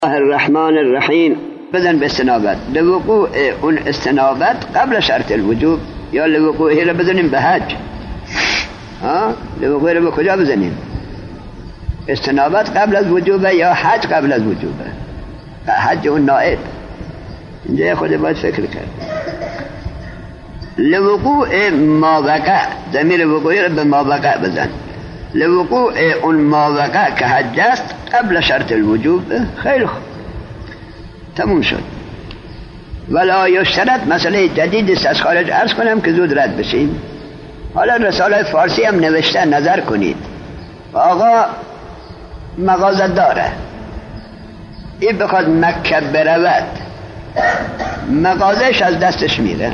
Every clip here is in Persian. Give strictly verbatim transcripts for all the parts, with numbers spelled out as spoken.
الرحمن الرحیم. بدن به استنابت لوقوع اون استنابت قبل شرط الوجوب، یا لوقوعی رو بزنیم به حج. ها لوقوعی رو به کجا بزنیم؟ استنابت قبل از وجوبه یا حج قبل از وجوبه؟ حج اون نائب. اینجا خود باید فکر کرد. لوقوع ما وقع، ضمیر وقوعی رو به ما وقع بزن. لوقوع اون ما وقع که حج است قبل شرط الوجوب. خیلی خوب، تموم شد. ولا یشترط، مسئله جدید است از خارج عرض کنم که زود رد بشیم. حالا رساله فارسی هم نوشته، نظر کنید. آقا مغازه داره، این بخواد مکه برود، مغازهش از دستش میره.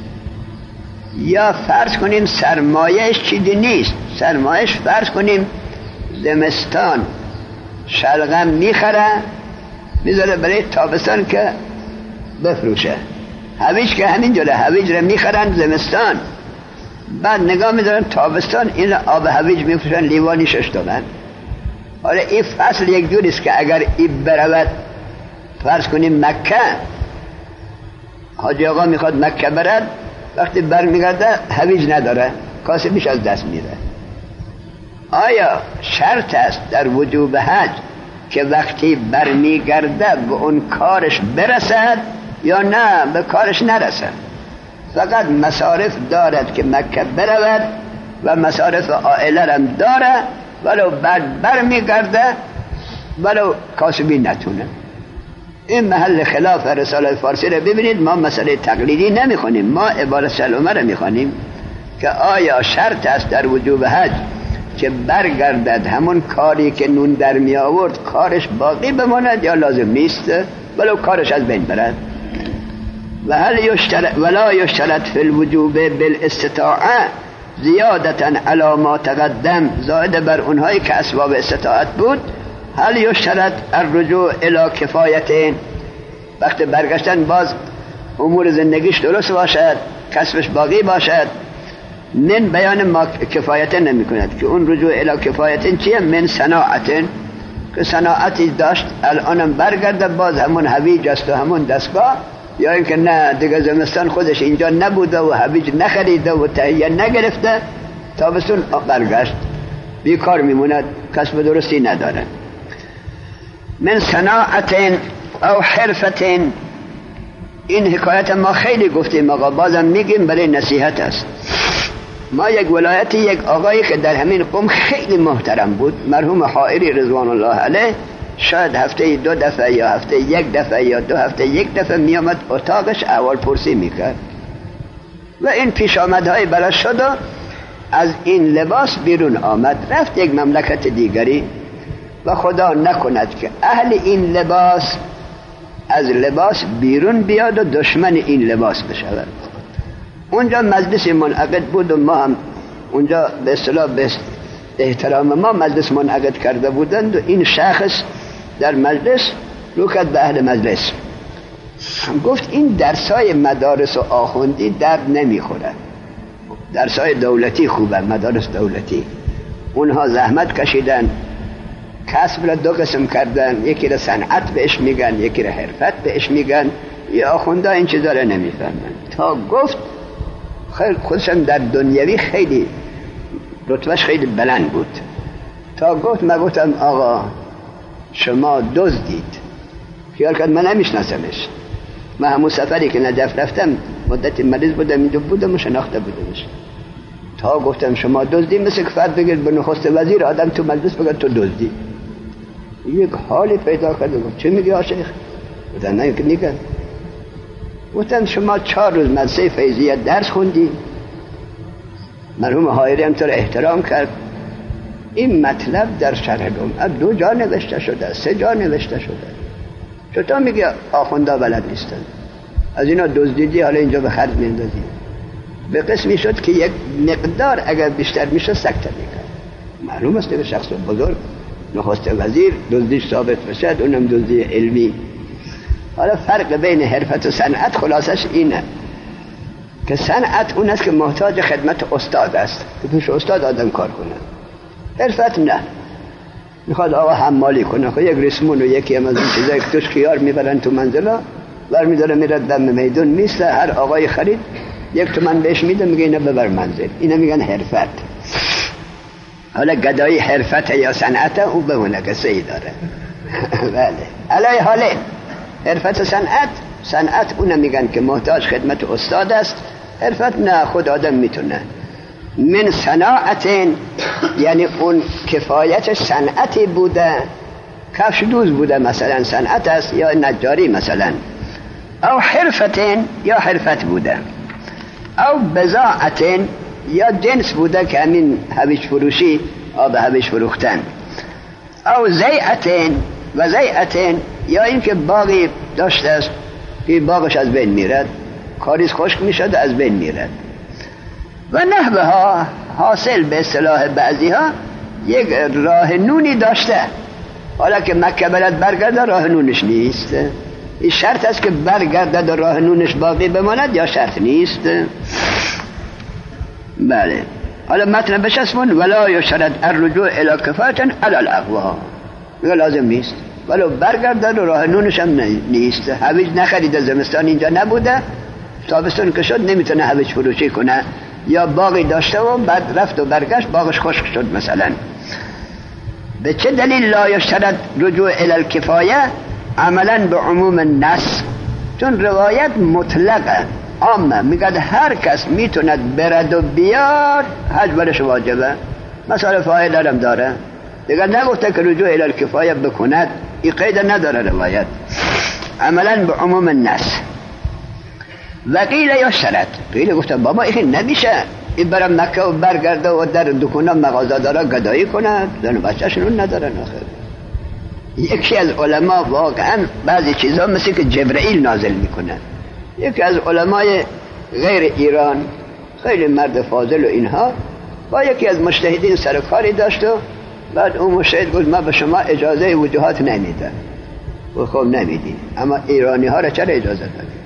یا فرض کنیم سرمایهش چیزی نیست، سرمایهش فرض کنیم زمستان شلغم میخره میذاره برای تابستان که بفروشه. هویج که همین جوره، هویج رو میخرن زمستان، بعد نگاه میذارن تابستان این آب هویج میفروشن لیوانی شش تومن. حالا این فصل یک جوریست که اگر این برود فرض کنیم مکه، حاجی آقا میخواد مکه برد، وقتی برمیگرده هویج نداره، کاسبیش از دست میره. آیا شرط است در وجوب حج که وقتی برمیگرده به اون کارش برسد یا نه به کارش نرسد؟ فقط مصارف دارد که مکه برود و مصارف عائله هم داره، ولو بعد برمیگرده ولو کاسبی نتونه. این محل خلاف رساله فارسی رو ببینید. ما مسئله تقلیدی نمیخونیم، ما عبارت سلمه رو میخونیم که آیا شرط است در وجوب حج که برگردد همون کاری که نون در می آورد کارش باقی بماند یا لازم نیست ولو کارش از بین برد؟ و هل یشترط ولا یشترط فی الوجوب بالاستطاعه زیادتا علی ما تقدم، زائد بر اونهایی که اسباب استطاعت بود. هل یشترط الرجوع الی کفایتین، وقت برگشتن باز امور زندگیش درست باشد، کسبش باقی باشد. من بیان ما کفایتین نمی کند که اون رجوع الی کفایتین چیه؟ من صناعتین، که صناعتی داشت الانم برگرده باز همون هویج است و همون دستگاه، یا اینکه نه دیگه زمستان خودش اینجا نبوده و هویج نخریده و تهیه نگرفته، تابستون برگشت بیکار میموند، کسب درستی نداره. من صناعتین او حرفتین. این حکایت ما خیلی گفتیم آقا، بازم میگیم برای نصیحت است. ما یک ولایتی، یک آقایی که در همین قوم خیلی محترم بود، مرحوم حائری رضوان الله علیه، شاید هفته دو دفعه یا هفته یک دفعه یا دو هفته یک دفعه میامد اتاقش احوال پرسی میکرد و این پیش آمدهای براش شد و از این لباس بیرون آمد، رفت یک مملکت دیگری و خدا نکند که اهل این لباس از لباس بیرون بیاد و دشمن این لباس بشود. اونجا مجلس منعقد بود و ما هم اونجا به اصطلاح به احترام ما مجلس منعقد کرده بودند و این شخص در مجلس رو کرد به اهل مجلس، گفت این درسای مدارس و آخوندی درد نمیخوره، درسای دولتی خوبه، مدارس دولتی اونها زحمت کشیدن، کسب را دو قسم کردن، یکی را صنعت بهش میگن، یکی را حرفت بهش میگن. یا آخونده این چیزا را نمیفهمن. تا گفت خیلی خودشم در دنیوی خیلی رتبهش خیلی بلند بود، تا گفت من گفتم آقا شما دزدید. خیال کرد من نمیشناسمش، من همون سفری که نجف رفتم مدتی مریض بودم اینجا بودم و شناخته بودمش. تا گفتم شما دزدی، مثل که فرد بگیر به نخست وزیر آدم تو مجلس بگه تو دزدی، یک حالی پیدا کرد. گفت چه میگی آشیخ؟ گفتم نه که میگن. گفتم شما چهار روز مدرسه فیضیه درس خوندی، مرحوم حائری هم تو را احترام کرد، این مطلب در شرح العمر دو جا نوشته شده، سه جا نوشته شده، چطور میگی آخونده بلد نیستن؟ از اینا دزدیدی حالا اینجا به خرج میندازی. به قسمی شد که یک مقدار اگر بیشتر میشه سکته میکرد. معلوم است به شخص بزرگ نخست وزیر دزدیش ثابت بشد، اونم دزدی علمی. حالا فرق بین حرفت و صنعت خلاصش اینه که صنعت اون است که محتاج خدمت استاد است، که پیش استاد آدم کار کنه. حرفت نه، میخواد آقا حمالی کنه، خب یک ریسمون و یکی هم از این چیزایی که توش خیار میبرن تو منزلا برمیداره میره دم میدون میسته، هر آقای خرید یک تومن بهش میده میگه اینو ببر منزل. اینا میگن حرفت. حالا گدایی حرفت یا صنعت او بمونه که سی داره. بله علی حاله حرفت صنعت، صنعت اون میگن که محتاج خدمت استاد است، حرفت نه خود آدم میتونه. من صناعتین یعنی اون کفایت صنعتی بوده، کفش دوز بوده مثلا صنعت است، یا نجاری مثلا، او حرفتین یا حرفت بوده، او بضاعتین یا جنس بوده که همین هویج فروشی، آب هویج فروختن، او زیعتین و زیعتین یا این که باقی داشته است که باقش از بین میرد، کاریز خشک میشد از بین میرد. و نحوه ها حاصل به اصطلاح بعضی ها یک راه نونی داشته، حالا که مکه بلد برگرده راه نونش نیست. این شرط است که برگرده و راه نونش باقی بماند یا شرط نیست؟ بله. حالا مطلب بشسمون ولا یشترط الرجوع الی کفایة علی الاقوا، میگه لازم نیست ولو برگرده و راه نونش هم نیست. هویج نخریده، زمستان اینجا نبوده، تابستان که شد نمیتونه هویج فروشی کنه، یا باقی داشته و بعد رفت و برگشت باقش خشک شد مثلا. به چه دلیل لا یشترط رجوع الی الکفایه؟ عملا به عموم النص، چون روایت مطلقه عامه، میگه هر کس میتوند برد و بیاد حج برش واجبه، مثلا فاعل هم داره دیگه، نگفته که رجوع الی الکفایه بکند، این قید نداره روایت، عملا به عموم النص. و قیل یشترط، قیل گفته بابا این نمیشه، این برم مکه و برگرده و در دکونا مغازه داره گدایی کنه، زن و بچه‌شون ندارن آخر. یکی از علما واقعا بعضی چیزا مثل که جبرئیل نازل میکنه، یکی از علمای غیر ایران خیلی مرد فاضل و اینها با یکی از مجتهدین سر کاری داشت و بعد اون مجتهد گفت من به شما اجازه وجوهات نمیدم. و خب نمیدین، اما ایرانی ها را چرا اجازه دادید؟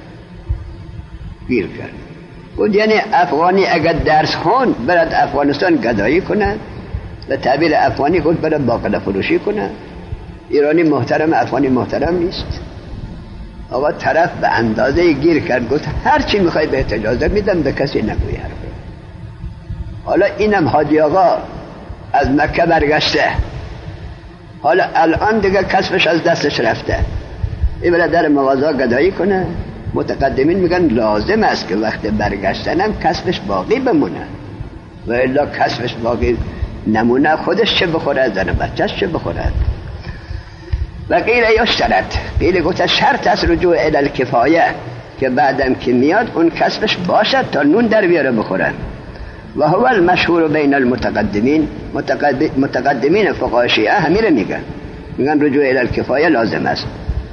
گیر کرد. گفت یعنی افغانی اگر درس خون برد افغانستان گدایی کنه، به تعبیر افغانی گفت برد باقلا فروشی کنه، ایرانی محترم افغانی محترم نیست. آقا طرف به اندازه گیر کرد، گفت هر چی میخوای به اجازه میدم، به کسی نگوی حرف. حالا اینم حاجی آقا از مکه برگشته، حالا الان دیگه کسبش از دستش رفته، این بلا در مغازه گدایی کنه. متقدمین میگن لازم است که وقت برگشتنم کسبش باقی بمونه، و الا کسبش باقی نمونه خودش چه بخورد، زن بچهش چه بخورد. و قیل یشترط، قیل گفت شرط است رجوع الی الکفایه که بعدم که میاد اون کسبش باشد تا نون در بیاره بخورن. و هو المشهور بین المتقدمین، متقدمین فقهای شیعه همین میگن، میگن رجوع الی الکفایه لازم است.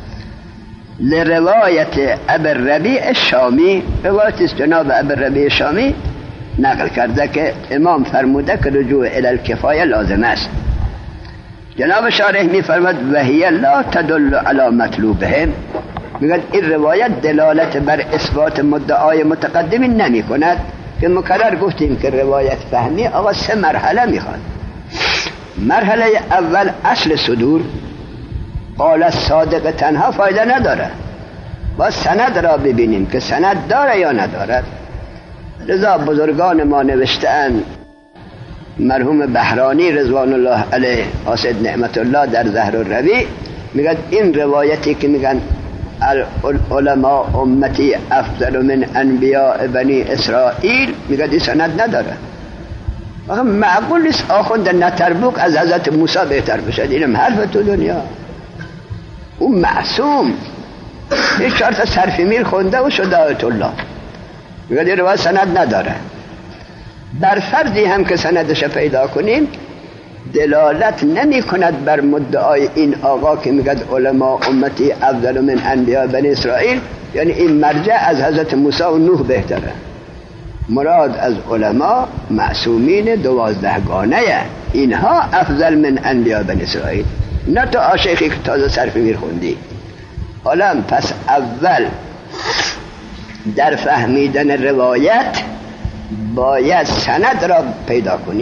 لروایت ابی الربیع الشامی، روایت است جناب ابی الربیع الشامی نقل کرده که امام فرموده که رجوع الی الکفایه لازم است. جناب شارح میفرماد و هی لا تدل علی مطلوبهم، میگن این روایت دلالت بر اثبات مدعای متقدمین نمی کند، که مکرر گفتیم که روایت فهمی آقا سه مرحله میخواد. مرحله اول اصل صدور، قال صادق تنها فایده نداره، با سند را ببینیم که سند داره یا ندارد. لذا بزرگان ما نوشتن، مرحوم بهرانی رضوان الله علیه، حاسد نعمت الله در زهر الربیع میگن این روایتی که میگن علماء امتی افضل من انبیاء بنی اسرائیل، میگن این سند نداره. آخه معقول نیست آخوند نتربوک از حضرت موسی بهتر بشد، اینم حرف تو دنیا. اون معصوم یک چهار تا صرف میر خونده و شده آیت الله، میگن این روایت سند نداره. بر فردی هم که سندش پیدا کنیم دلالت نمی کند بر مدعای این آقا که میگد علماء امتی افضل من انبیاء بنی اسرائیل، یعنی این مرجع از حضرت موسی و نوح بهتره. مراد از علماء معصومین دوازدهگانه، اینها افضل من انبیاء بنی اسرائیل، نه تو آشیخی که تازه صرف میر خوندی. حالا پس اول در فهمیدن روایت باید سند را پیدا کنیم.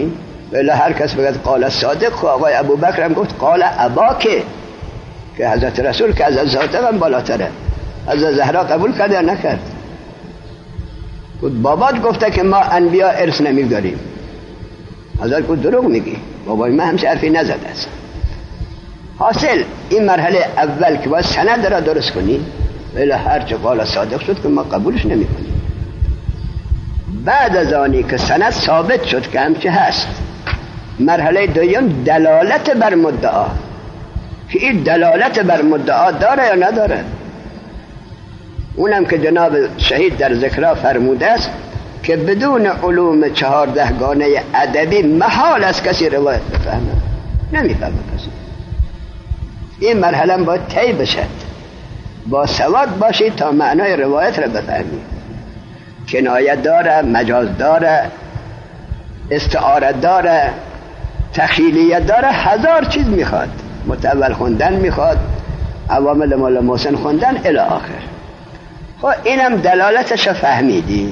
ولی هر کس بگد قال صادق، خب آقای ابوبکر هم گفت قال اباکه، که حضرت رسول که از صادق هم بالاتره. از زهرا قبول کرد یا نکرد؟ گفت بابات گفته که ما انبیا ارث نمیگذاریم. حضرت گفت دروغ میگی، بابای من همچه حرفی نزده است. حاصل این مرحله اول که باید سند را درست کنی، ولی هر چه قال صادق شد که ما قبولش نمی کنیم. بعد از آنی که سند ثابت شد که همچه هست، مرحله دوم دلالت بر مدعا، که این دلالت بر مدعا داره یا نداره. اونم که جناب شهید در ذکرها فرموده است که بدون علوم چهاردهگانه ادبی محال است کسی روایت بفهمه، نمیفهمه کسی. این مرحله باید طی بشد، با سواد باشید تا معنای روایت را بفهمید. کنایه داره، مجاز داره، استعاره داره، تخیلیه داره، هزار چیز میخواد. متول خوندن میخواد، عوامل مولا محسن خوندن الی آخر. خب اینم دلالتش فهمیدی.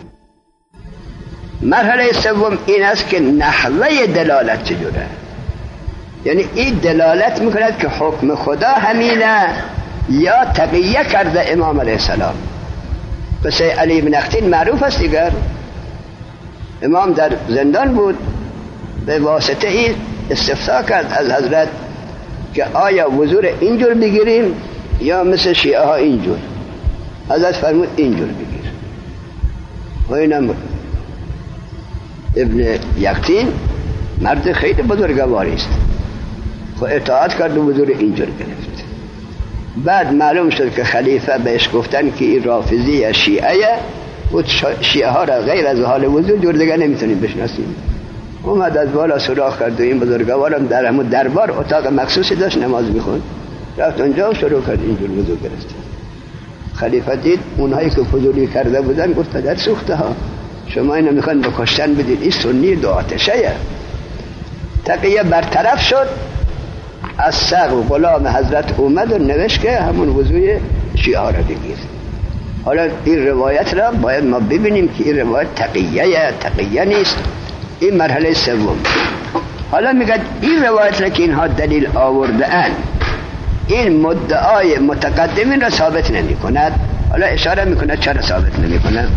مرحله سوم این است که نحوه دلالت چجوره. یعنی این دلالت میکند که حکم خدا همینه یا تقیه کرده امام علیه السلام. پس علی بن اختین معروف است دیگر. امام در زندان بود، به واسطه این استفسار کرد از حضرت که آیا وضوء اینجور بگیریم یا مثل شیعه ها اینجور. حضرت فرمود اینجور بگیر. و اینم ابن یقطین مرد خیلی بزرگواری است، خب اطاعت کرد و وضوء اینجور گرفت. بعد معلوم شد که خلیفه بهش گفتن که این رافضی یا شیعه، و شیعه ها را غیر از حال وضوء جور دیگه نمیتونیم بشناسیم. اومد از بالا سراغ کرد و این بزرگوارم در همون دربار اتاق مخصوصی داشت نماز میخوند، رفت اونجا و شروع کرد اینجور وضوء گرفت. خلیفه دید اونهایی که فضولی کرده بودن، گفت پدر سوخته ها، شما اینو میخوان به کشتن بدید، این سنی دو آتشه. تقیه برطرف شد، از سقف غلام حضرت اومد و نوشت که همون وضوء شیعه را بگیر. حالا این روایت را باید ما ببینیم که این روایت تقیه یا تقیه نیست. این مرحله سوم. حالا میگه این روایت را که اینها دلیل آورده اند، این مدعای متقدمین را ثابت نمی کند. حالا اشاره میکنه چرا ثابت نمی کند.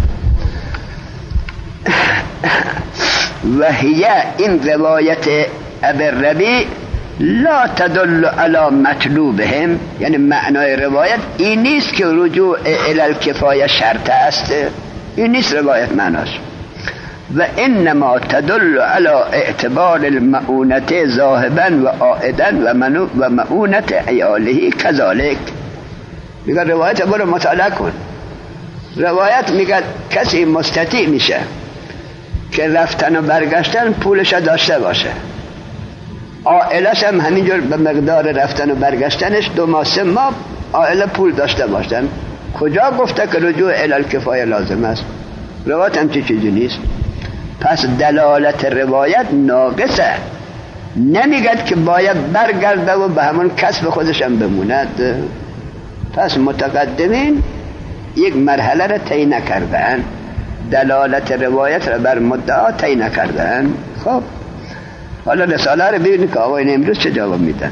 و هی این روایت ابی لا تدل علی مطلوبهم، یعنی معنای روایت این نیست که رجوع الی الکفایه شرط است، این نیست روایت معناش. و انما تدل علی اعتبار المعونت ذاهبا و عائدا و معونت عیاله کذالک. میگه روایت برو مطالعه کن. روایت میگه کسی مستطیع میشه که رفتن و برگشتن پولش داشته باشه، عائلش هم همینجور به مقدار رفتن و برگشتنش دو ماه سه ماه عائله پول داشته باشن. کجا گفته که رجوع الی الکفایه لازم است؟ روایت هم چی چیزی نیست. پس دلالت روایت ناقصه، نمیگد که باید برگرده و به همون کسب خودش هم بموند. پس متقدمین یک مرحله را طی نکردن، دلالت روایت را بر مدعا طی نکردن. خب حالا رساله رو ببینید که آقایان امروز چه جواب میدن.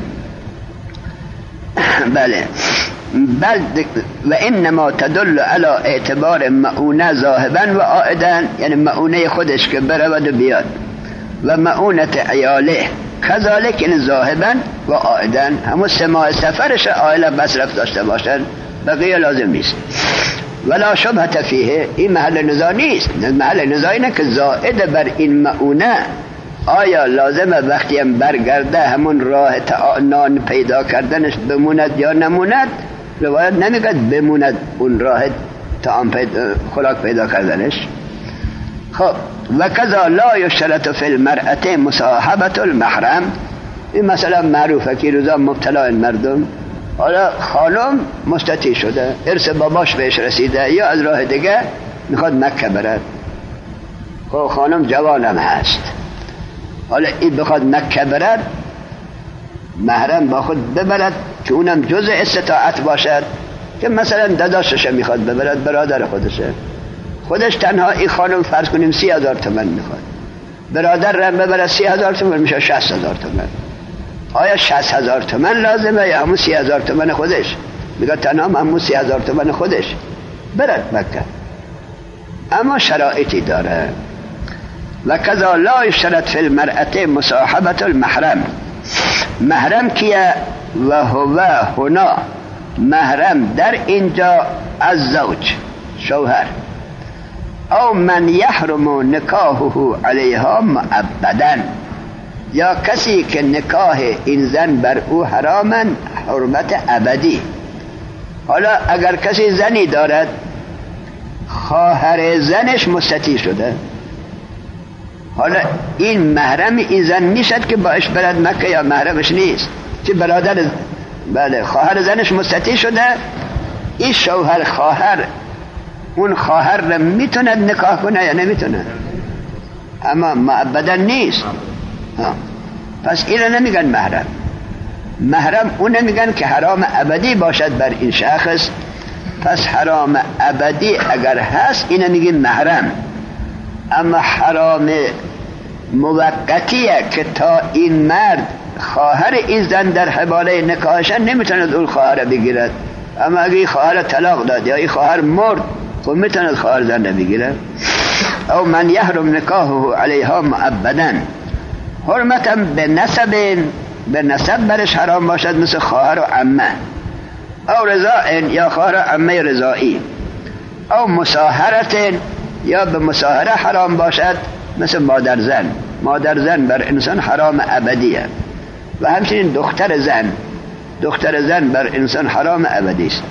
بله بل و انما تدل علی اعتبار معونه ذاهبا و عائدا، یعنی معونه خودش که برود و بیاد، و معونت عیاله کذالک، یعنی ذاهبا و عائدا، همون سماع سفرش عائله مصرف داشته باشن، بقیه لازم نیست. ولا شبهه فیه، این محل نزاع نیست. محل نزاع اینه که زائد بر این معونه آیا لازمه وقتی هم برگرده همون راه نان پیدا کردنش بموند یا نموند؟ روایت نمیگد بموند اون راه طعام پیدا خوراک پیدا کردنش. خب و کذا لا یشترط فی المرأة مصاحبة المحرم، این مثلا معروفه که روزا مبتلا مردم، حالا خانم مستطیع شده، ارث باباش بهش رسیده یا از راه دیگه میخواد مکه برد، خب خانم جوانم هست، حالا این بخواد مکه برد، محرم با خود ببرد که اونم جزء استطاعت باشد، که مثلا داداشش میخواد ببرد، برادر خودشه، خودش تنها این خانم فرض کنیم سی هزار تومن میخواد، برادر را ببره سی هزار تومن میشه شصت هزار تومن. آیا شصت هزار تومن لازمه یا همون سی هزار تومن خودش؟ میگه تنها همون سی هزار تومن خودش برد مکه، اما شرایطی داره. و کذا لا یشترط فی المرأة مصاحبة المحرم. محرم کیه؟ و هو هنا، محرم در اینجا از زوج شوهر، او من یحرم نکاحه علیها مؤبدا، یا کسی که نکاح این زن بر او حرامن حرمت ابدی. حالا اگر کسی زنی دارد خواهر زنش مستطیع شده، حالا این محرم این زن میشد که باش برد مکه یا محرمش نیست؟ چه برادر بله خواهر زنش مستطیع شده، این شوهر خواهر اون خواهر را میتونه نکاح کنه یا نمیتونه؟ اما معبدا نیست. ها. پس این را نمیگن محرم. محرم اون میگن که حرام ابدی باشد بر این شخص. پس حرام ابدی اگر هست این میگن محرم. اما حرام موقتیه که تا این مرد خواهر این زن در حواله نکاحشن نمیتوند اون خواهر بگیرد. اما اگه این خواهر طلاق داد یا این خواهر مرد خب میتوند خواهر زن بگیرد. او من یحرم نکاحه علیها مؤبدا، حرمتا به نسب، به نسب برش حرام باشد مثل خواهر و عمه، او رضاء یا خواهر و عمه رضایی، او مساهرت یا به مساهره حرام باشد مثل مادر زن. مادر زن بر انسان حرام ابدیه. و همچنین دختر زن، دختر زن بر انسان حرام ابدی است.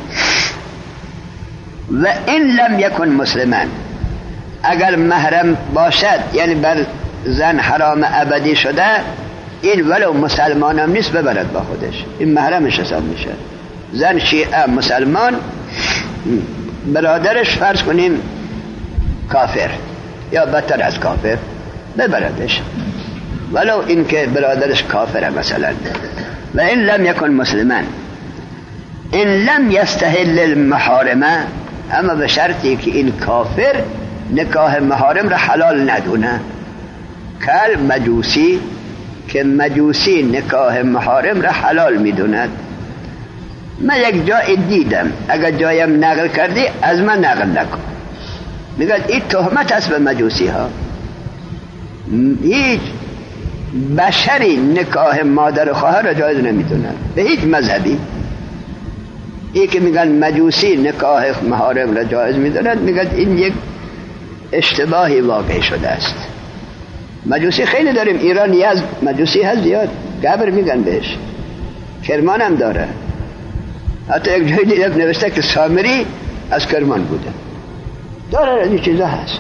و این لم یکن مسلمان، اگر محرم باشد یعنی بر زن حرام ابدی شده، این ولو مسلمان هم نیست ببرد با خودش، این محرمش حساب میشه. زن شیعه مسلمان، برادرش فرض کنیم کافر یا بدتر از کافر، ببردش ولو این که برادرش کافره مثلا. و این لم یکن مسلمان، این لم یستحل المحارمه، اما به شرطی که این کافر نکاح محارم را حلال ندونه. کل مجوسی، که مجوسی نکاح محارم را حلال میدوند. من یک جای دیدم، اگر جایم نقل کردی از من نقل نکن. میگه این تهمت است به مجوسی ها. هیچ بشری نکاح مادر و خواهر را جایز نمیدونه به هیچ مذهبی. این که میگن مجوسی نکاح محارم را جایز میدوند، میگن این یک اشتباهی واقع شده است. مجوسی خیلی داریم، ایران یزد مجوسی هست زیاد، گبر میگن بهش، کرمان هم داره. حتی یک جایی دیدم نوشته که سامری از کرمان بوده. داره از این چیزا هست.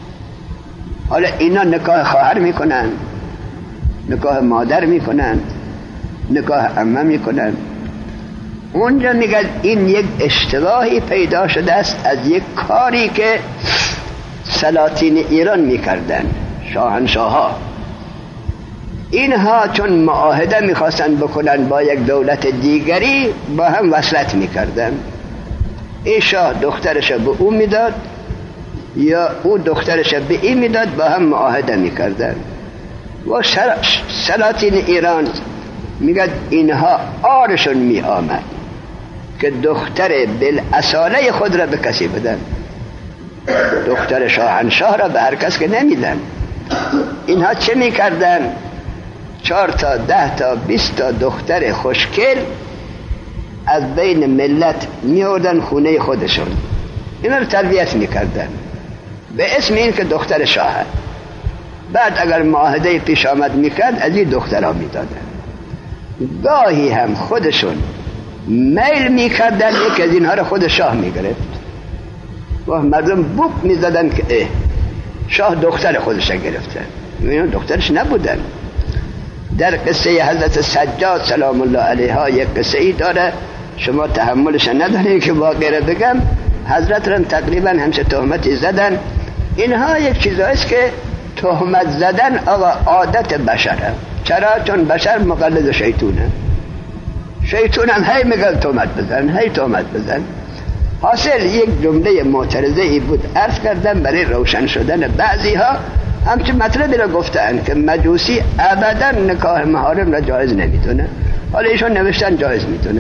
حالا اینا نکاح خواهر میکنن، نکاح مادر میکنن، نکاح عمه میکنن. اونجا میگن این یک اشتباهی پیدا شده است از یک کاری که سلاطین ایران میکردن، شاهنشاه ها. اینها چون معاهده میخواستن بکنن با یک دولت دیگری، با هم وصلت میکردن. این شاه دخترش به او میداد یا او دخترش به این میداد، با هم معاهده میکردن. و سلاطین ایران میگد اینها آرشون می آمد که دختر بالاصاله خود را به کسی بدن، دختر شاهنشاه را به هر کس که نمیدن. اینها چه میکردن؟ چهار تا ده تا بیست تا دختر خوشگل از بین ملت میوردن خونه خودشون، اینا رو تربیت میکردن به اسم این که دختر شاه. بعد اگر معاهده پیش آمد میکرد از این دخترها میدادن. گاهی هم خودشون میل میکردن یک از اینها رو خود شاه میگرفت و مردم بوک میزدن که اه شاه دختر خودش گرفته، اینا دخترش نبودن. در قصه حضرت سجاد سلام الله علیها یک قصه ای داره، شما تحملش ندارین که واقعه بگم. حضرت را تقریبا همچه تهمتی زدن. اینها یک چیزایست که تهمت زدن آقا عادت بشره. چرا؟ چون بشر مقلد شیطونه. شیطون هم هی میگل تهمت بزن، هی تهمت بزن. حاصل یک جمله معترضه ای بود عرض کردم برای روشن شدن بعضی ها. همچون مطلبی را گفتن که مجوسی ابدا نکاح محارم را جایز نمیدونه، حالا ایشون نوشتن جایز میدونه.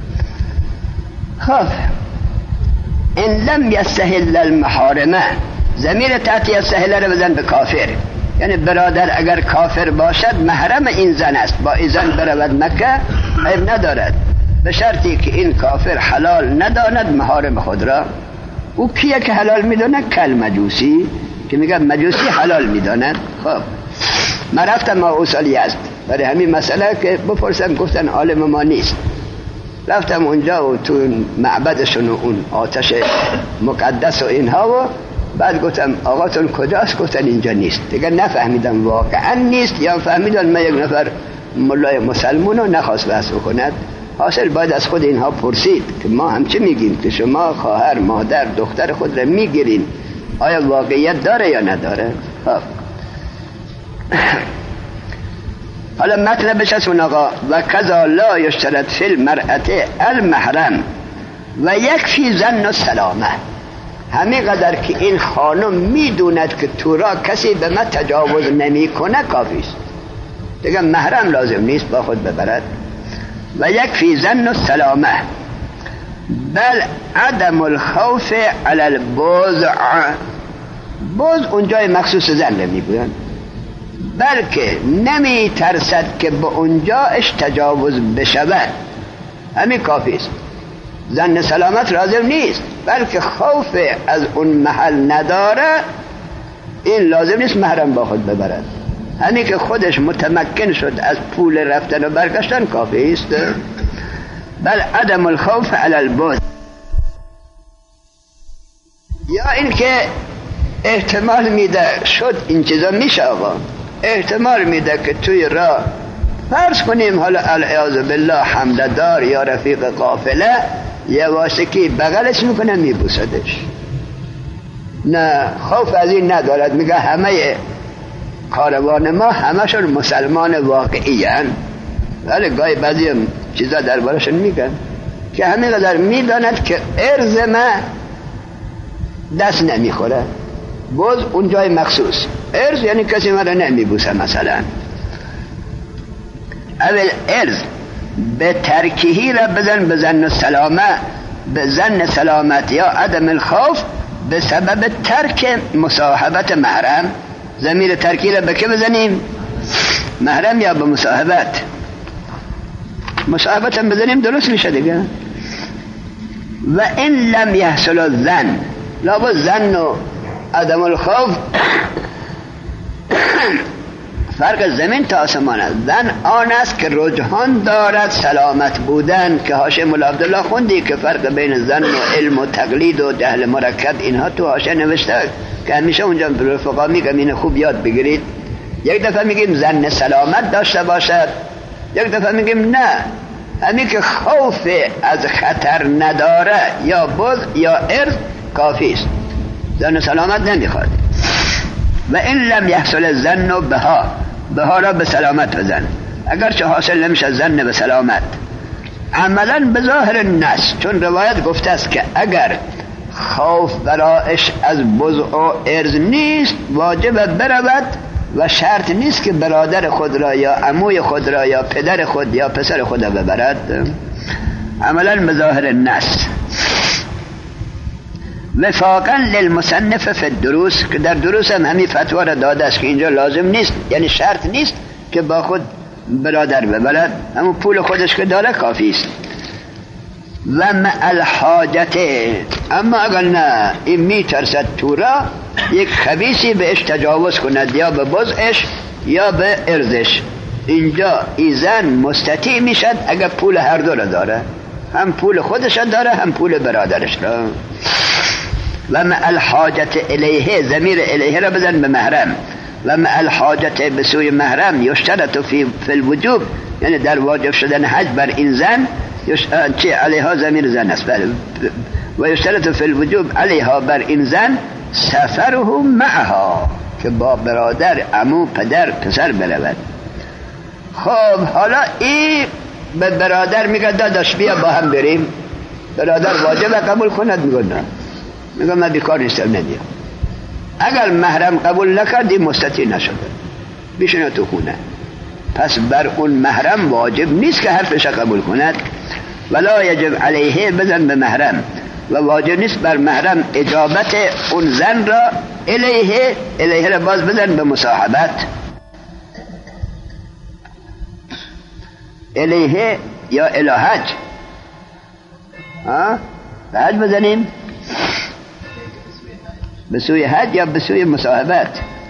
خب ان لم یستحل المحارمه، ضمیر تحت یستحل را بزن به کافر، یعنی برادر اگر کافر باشد محرم این زن است، با این زن برود مکه عیب ندارد، به شرطی که این کافر حلال نداند محارم خود را. او کیه که حلال میداند؟ کل مجوسی، که میگه مجوسی حلال میداند. خب من رفتم ما اوصال یزد برای همین مسئله که بپرسم، گفتن عالم ما نیست. رفتم اونجا و تو معبدشون و اون آتش مقدس و اینها، و بعد گفتم آقاتون کجاست؟ گفتن اینجا نیست. دیگه نفهمیدم واقعا نیست یا فهمیدن من یک نفر ملای مسلمون رو نخواست بحث بکند. حاصل باید از خود اینها پرسید که ما هم چه میگیم که شما خواهر مادر دختر خود را میگیرین، آیا واقعیت داره یا نداره؟ خب حالا مطلبش از اون آقا و کذا لا یشترط فی المرأة المحرم و یکفی ظن السلامه، همین قدر که این خانم میدوند که تو را کسی به من تجاوز نمی کنه کافیست، دیگه محرم لازم نیست با خود ببرد. و یکفی ظن السلامه بل عدم الخوف علی البضع، بضع اونجای مخصوص زن نمیگوین، بلکه نمی ترسد که به اونجاش تجاوز بشود، همین کافیست. زن سلامت لازم نیست، بلکه خوف از اون محل نداره، این لازم نیست محرم با خود ببرد، همین که خودش متمکن شد از پول رفتن و برگشتن کافیست. بل عدم الخوف علی البعد، یا این که احتمال میده شد این چیزا میشه آقا، احتمال میده که توی راه فرض کنیم حالا العیاذ بالله حملدار یا رفیق قافله یه واسکی بغلش میکنه میبوسدش، نه خوف از این ندارد، میگه همه کاروان ما همشون مسلمان واقعی هن، ولی گاهی بعضی چیزا دربارشون میگن که همین قدر میداند که ارز ما دست نمیخوره، باز اون جای مخصوص ارز یعنی کسی مرا نمیبوسه مثلا. اول ارز به ترکیهی را بزن به زن سلامه، به زن سلامت یا عدم الخوف به سبب ترک مصاحبت محرم. ضمیر ترکی را به که بزنیم؟ محرم یا به مصاحبت؟ مصاحبت هم بزنیم درست میشه دیگه. و این لم یحصل الظن، لابد زن و عدم الخوف فرق زمین تا آسمان است. زن آن است که رجحان دارد سلامت بودن، که حاشیه مولا عبدالله خوندی که فرق بین زن و علم و تقلید و جهل مرکب اینها تو حاشیه نوشته که همیشه اونجا رفقا میگم اینو خوب یاد بگیرید. یک دفعه میگیم زن سلامت داشته باشد، یک دفعه میگیم نه، همین که خوف از خطر نداره یا بز یا ارز کافی است، زن سلامت نمیخواد. و این لم یحصل الظن بها، بها را به سلامت بزن، اگرچه حاصل نمیشه زن به سلامت عملا به ظاهر النص، چون روایت گفته است که اگر خوف برایش از بضع و ارز نیست واجب برود و شرط نیست که برادر خود را یا عموی خود را یا پدر خود یا پسر خود را ببرد، عملا به ظاهر النص. وفاقا للمصنف فی الدروس، که در دروس هم همین فتوا را داده است که اینجا لازم نیست، یعنی شرط نیست که با خود برادر ببرد، همون پول خودش که داره کافی است. و مع الحاجت، اما اگر نه این میترسد تو را یک خبیثی بهش تجاوز کند یا به بضعش یا به ارزش، اینجا ایزن مستطیع میشد اگر پول هر دو را داره، هم پول خودش داره هم پول برادرش را. و مع الحاجت الیه، ضمیر الیه را بزن به محرم. و مع الحاجت به سوی محرم یشترط فی فی الوجوب، یعنی در واجب شدن حج بر این زن چه علیها ضمیر زن است، و یشترط فی الوجوب علیها بر این زن سفره معها، که با برادر عمو پدر پسر برود. خب حالا این به برادر میگه داداش بیا با هم بریم، برادر واجب قبول کند؟ میگه نه، میگه من بیکار نیستم نمیام. اگر محرم قبول نکردی مستطیع نشده بشینه تو خونه. پس بر اون محرم واجب نیست که حرفش قبول کند. ولا یجب علیه بزن به محرم و واجب نیست بر محرم اجابت اون زن را الیه الیه را باز بزن به مصاحبت. الیه یا الهج ها به حج بزنیم به سوی حج یا به سوی مصاحبت.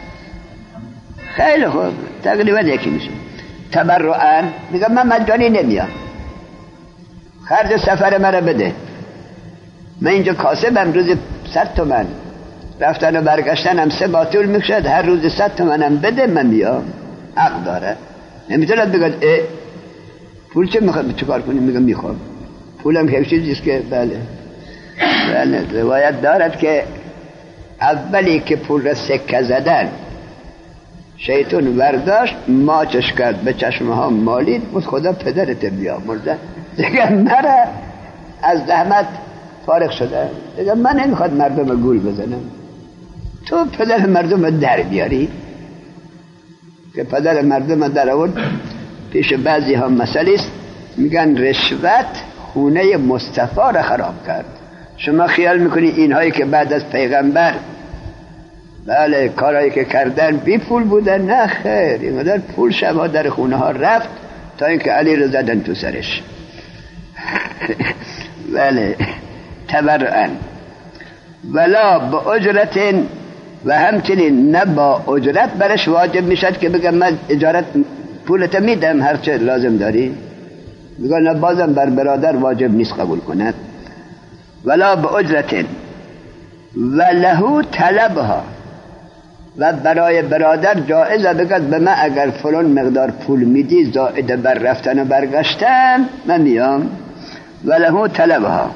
خیلی خوب تقریبا یکی میشه. تبرعاً میگم من مجانی نمیام خرج سفر مرا بده، من اینجا کاسبم روز صد تومن رفتن و برگشتن هم سه باطول میشد، هر روز صد تومنم بده من میام. حق داره. نمیتونه بگه اه پول چه میخواد چیکار کنیم؟ میگم میخوام. پولم که چیزیست که بله بله روایت دارد که اولی که پول را سکه زدن شیطان ورداشت ماچش کرد به چشمه ها مالید بود خدا پدرت بیامرزه دیگه مرا از زحمت فارغ شده. دیگه من نمیخواد مردم گول بزنم، تو پدر مردم در بیاری. که پدر مردم در آورد پیش بعضی ها مسئله است، میگن رشوت خونه مصطفی را خراب کرد. شما خیال میکنی اینهایی که بعد از پیغمبر بله کارهایی که کردن بی پول بودن؟ نه خیر، اینقدر پول شبها در خونه ها رفت تا اینکه علی رو زدن تو سرش. بله تبرعن ولا با اجرت و همچنین نه با اجرت برش واجب میشد که بگم من اجارت پولت میدم هرچه لازم داری. میگن نه بازم بر برادر واجب نیست قبول کند. ولا با اجرت و لهو طلبها و برای برادر جایزه بگد به من اگر فلان مقدار پول میدی زائد بر رفتن و برگشتن من میام. و لهو طلبها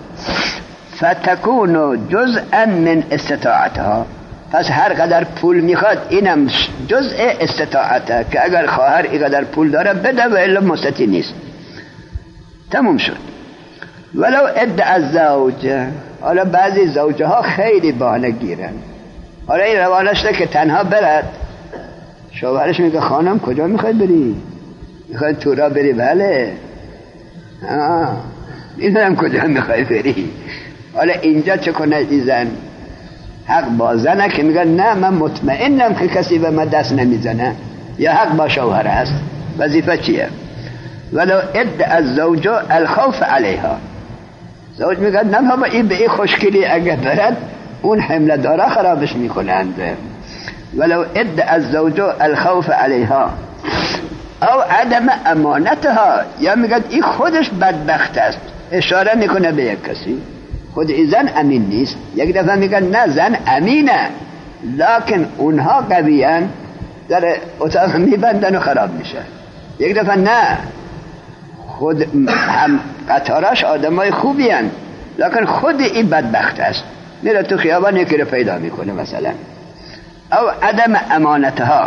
فتکون جزءا من استطاعتها، پس هر قدر پول میخواد اینم جزء استطاعته که اگر خواهر اینقدر پول داره بده و الا مستطیع نیست. تموم شد. ولو ادعا الزوج، حالا بعضی زوجه ها خیلی بهانه گیرن، حالا این روانش ده که تنها برد، شوهرش میگه خانم کجا میخوای بری؟ میخوای تو را بری؟ بله. آه میدونم کجا میخوای بری. حالا اینجا چه کنه این زن؟ حق با زنه که میگه نه من مطمئنم که کسی به من دست نمیزنه، یا حق با شوهر است. وظیفه چیه؟ ولو ادعا الزوج الخوف علیها، زوج میگه نه بابا این به این خوشگلی اگه برد اون حمله داره خرابش میکنند. ولو ادعا الزوج الخوف علیها او عدم امانتها، یا میگه این خودش بدبخت است، اشاره میکنه به یک کسی، خود این زن امین نیست. یک دفعه میگن نه زن امینه لکن اونها قویان در اتاق میبندن و خراب میشه. یک دفعه نه خود هم قطاراش آدمای خوبی هن لکن خود این بدبخت است، میره تو خیابان یکی رو پیدا میکنه مثلا. او عدم امانتها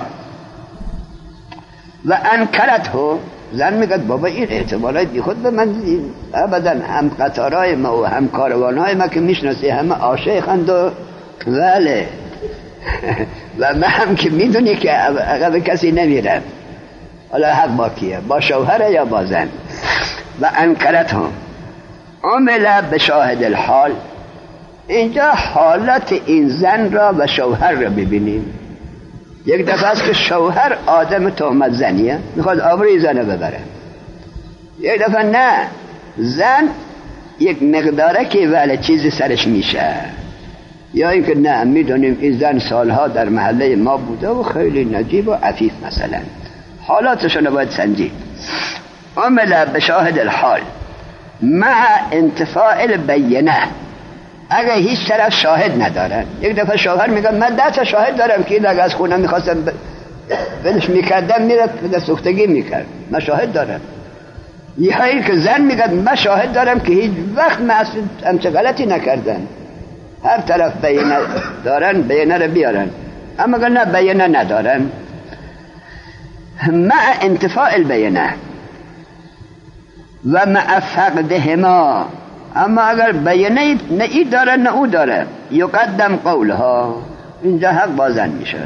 و انکرته، زن میگه بابا این اعتبارات بی خود به من ابدا، هم قطارای ما و هم کاروانهای ما که میشناسی همه عاشقند و بله و من هم که میدونی که عقب کسی نمیرم. حالا حق با کیه؟ با شوهر یا با زن؟ و انکرته عمل به شاهد الحال، اینجا حالت این زن را و شوهر را ببینیم. یک دفعه است که شوهر آدم تهمت زنیه میخواد آبروی زنه ببره، یک دفعه نه زن یک مقداره که ولی چیزی سرش میشه، یا اینکه نه میدونیم این زن سالها در محله ما بوده و خیلی نجیب و عفیف مثلا، حالاتشون باید سنجید. عمل به شاهد الحال مع انتفاع البینه، اگه هیچ طرف شاهد ندارن. یک دفعه شوهر میگه من ده تا شاهد دارم که این اگه از خونم میخواستم بلش میکردم میره به سوختگی میکرد، من شاهد دارم. یا این که زن میگه من شاهد دارم که هیچ وقت معصوم همچه غلطی نکردن. هر طرف بینه دارن بینه رو بیارن، اما اگه نه بینه ندارن مع انتفاع البینه و مع فقدهما، اما اگر بینه نه ای داره نه او داره یقدم قولها، اینجا حق بازن میشه.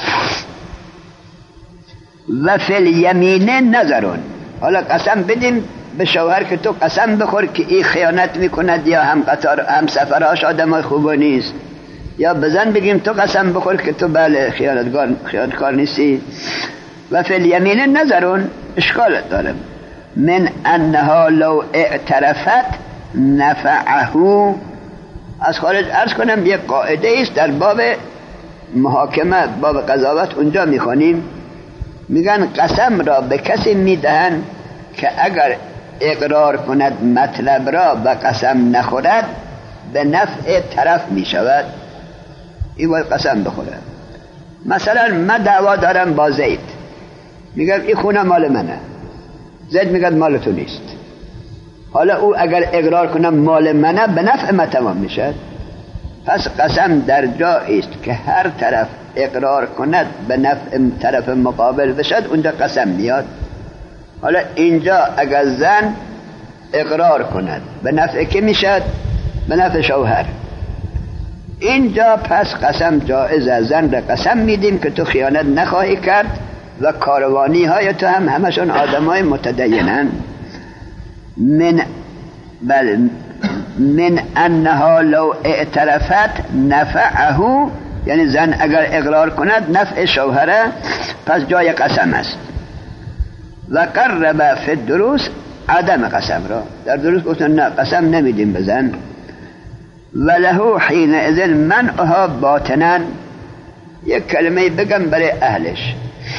و فی الیمین نظرون، حالا قسم بدیم به شوهر که تو قسم بخور که این خیانت میکند یا هم قطار هم سفرهاش آدمای خوبا نیست، یا بزن بگیم تو قسم بخور که تو بله خیانتکار خیانتکار نیستی. و فی الیمین نظرون، اشکال داره. من انها لو اعترفت نفعه، از خارج عرض کنم یک قاعده است در باب محاکمه، باب قضاوت اونجا میخوانیم، میگن قسم را به کسی میدهن که اگر اقرار کند مطلب را و قسم نخورد به نفع طرف میشود. این باید قسم بخوره. مثلا من دعوا دارم با زید، میگم این خونه مال منه، زید میگه مال تو نیست. حالا او اگر اقرار کنه مال منه به نفع من تمام میشه. پس قسم در جایی است که هر طرف اقرار کند به نفع طرف مقابل بشد، اونجا قسم میاد. حالا اینجا اگر زن اقرار کند به نفع که میشد؟ به نفع شوهر. اینجا پس قسم جایزه. زن را قسم میدیم که تو خیانت نخواهی کرد و کاروانی های تو هم همشون آدم های متدینن. من بل من انها لو اعترفت نفعه، یعنی زن اگر اقرار کند نفع شوهره، پس جای قسم است. و قرب فی الدروس عدم قسم را، در دروس گفتن نه قسم نمیدیم بزن. وله حین اذن منعها باطنا، یک کلمه بگم برای اهلش.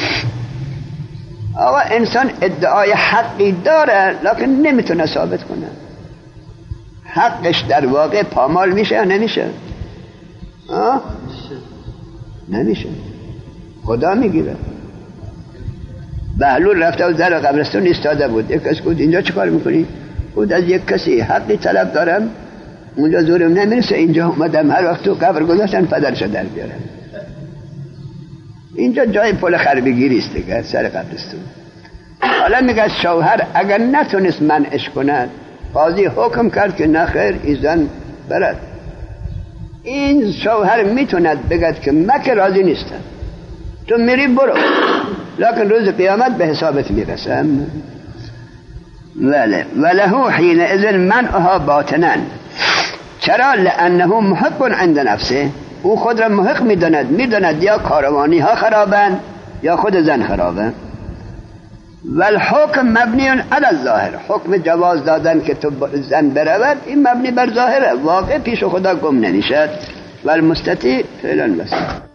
آقا انسان ادعای حقی داره لکن نمیتونه ثابت کنه، حقش در واقع پامال میشه یا نمیشه؟ آه؟ نمیشه. خدا میگیره. بهلول رفته و در قبرستون ایستاده بود، یک کس گفت اینجا چه کار میکنی؟ گفت از یک کسی حقی طلب دارم، اونجا زورم نمیرسه، اینجا اومدم هر وقت تو قبر گذاشتن پدرش در بیارم. اینجا جای پل خربگیری است دیگه، سر قبرستون. حالا میگه شوهر اگر نتونست منعش کند، قاضی حکم کرد که نه خیر این زن برد. این شوهر میتوند بگد که من که راضی نیستم، تو میری برو، لکن روز قیامت به حسابت میرسم. وله وله حین اذن منعها باطنا. چرا؟ لانه محق عند نفسه، او خود را محق میداند، میداند یا کاروانی ها خرابند یا خود زن خرابه. والحکم مبنی علی الظاهر، حکم جواز دادن که تو زن برود این مبنی بر ظاهره، واقع پیش خدا گم نمیشد. والمستطیع فعلا بس.